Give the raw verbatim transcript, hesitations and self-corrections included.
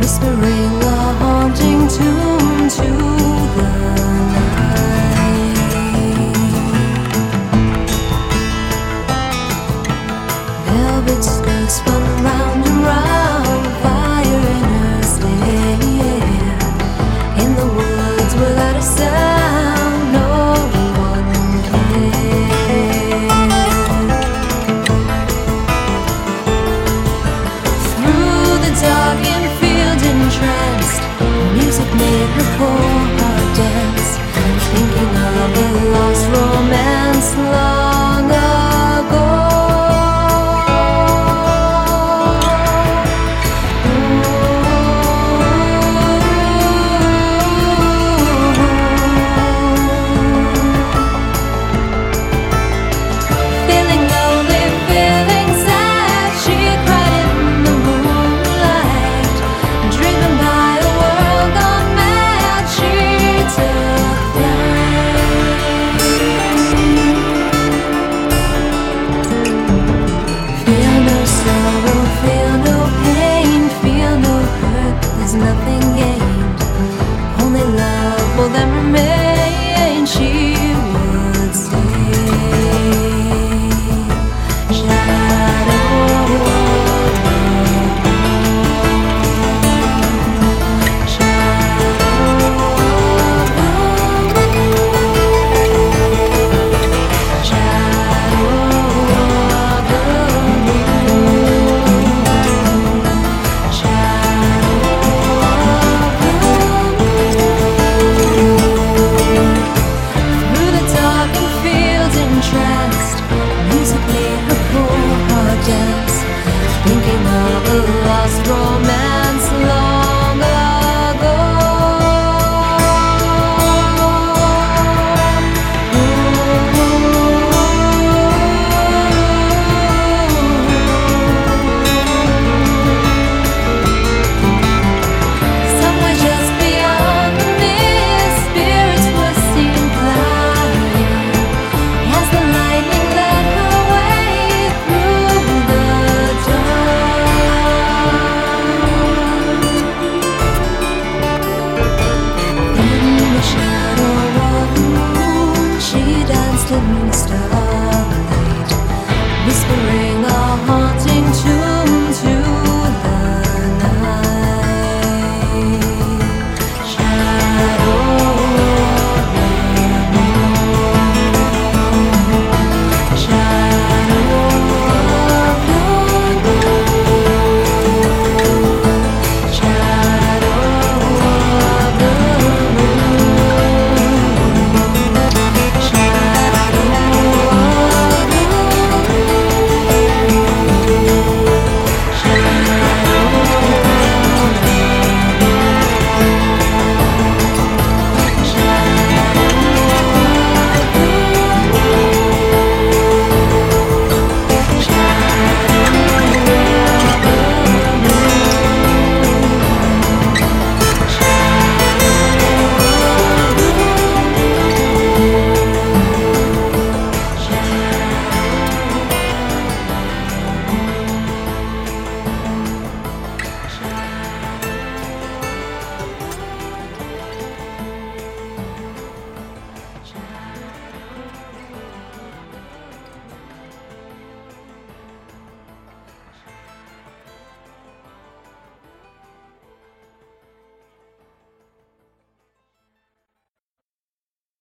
whispering a haunting tune to the night. Velvet skirts spun round and round, fire in her stare. In the woods without a sound, no one cared. Through the darkened field entranced, music made her poor heart dance, thinking of a lost romance long ago. Feeling lonely, feeling sad, she cried in the moonlight. Driven by a world gone mad, she took flight. Feel no sorrow, feel no pain, feel no hurt, there's nothing gained. Only love will then remain, she would say. Shadow of love, shadow of love, shadow of the moon, shadow of love. Through the darkened fields entranced, music made her poor heart dance, thinking of a lost romance long ago. Somewhere just beyond the mist, spirits were seen flying as the lightning led her way through the dark. In the shadow of the moon, she danced in the stars.